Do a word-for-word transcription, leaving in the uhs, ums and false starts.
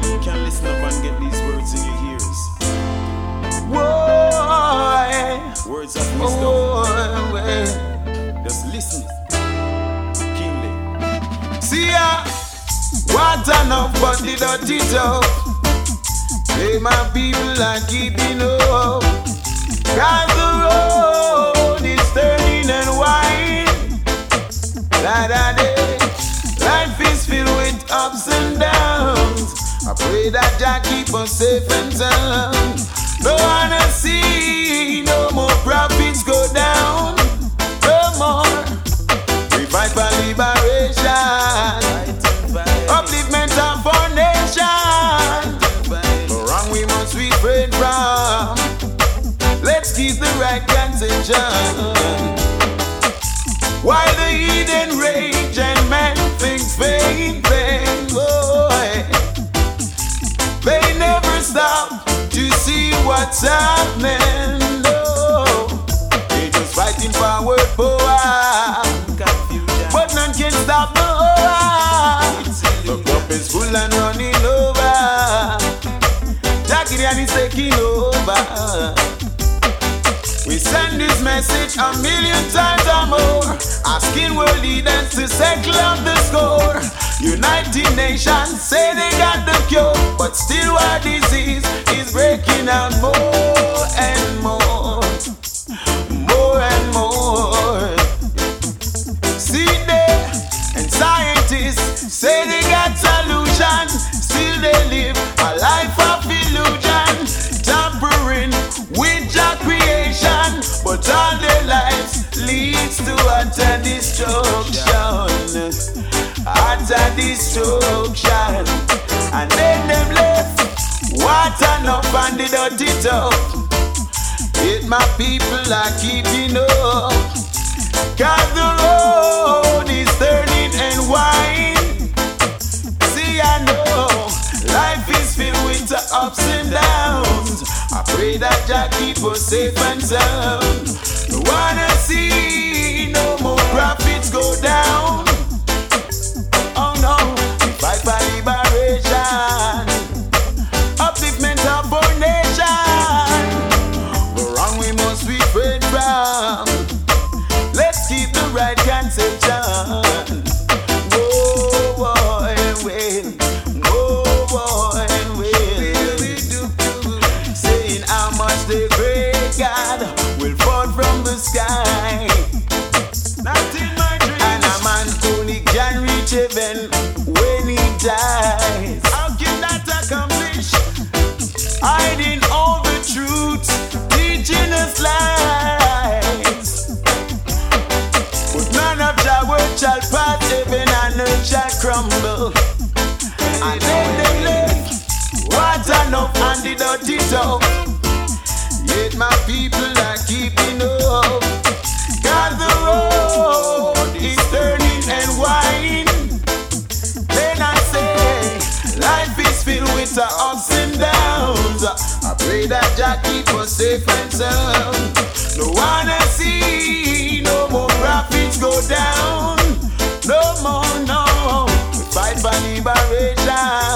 Can listen up and get these words in your ears. Whoa, words of wisdom. oh, Just listen. Kingly. see ya, what enough but the dirty talk. Hey, my people are keeping up. Cause the road is turning and winding. Da da day. Life is filled with ups and downs. I pray that Jah keep us safe and sound. Don't wanna see no more profits go down. No more. We fight for liberation, upliftment of our nation. The wrong we must refrain from. Let's keep the right conception. While the heathen rage and men think vain things, boy, they never stop to see what's happening. No, they just fighting for word power, but none can stop the war. The cup is full and running over. Jackie and is taking over. We send this message a million times or more, asking world leaders to settle up the score. United Nations say they got the cure, but still our disease is breaking out more and more, more and more. See there, and scientists say they got solution, still they live a life of illusion, tampering with your creation, but all their lives leads to utter destruction, utter destruction. And then them left water enough and the dirty talk. Yet my people are keeping up, cause the road is turning and winding. See, I know life is filled with the ups and downs. I pray that Jah keep us safe and sound. Don't wanna see no more profits go down. Oh no, we fight for liberation, upliftment of our nation. The wrong we must refrain from. Let's keep the right conception. Whoa, boy, well, whoa, boy, well. Saying how much the great God will fall from the sky. Not in my dreams. And a man only can reach heaven when he dies. How can that accomplish? Hiding all the truth, teaching us lies. But none of Jah word shall pass, heaven and earth shall crumble. And then they left water enough and the dirty talk. Yet my people are keeping up, cause the road is turning and winding. Then I say, life is filled with the ups and downs. I pray that Jah keep us safe and sound. No wanna see no more profits go down. No more, no. We fight for liberation,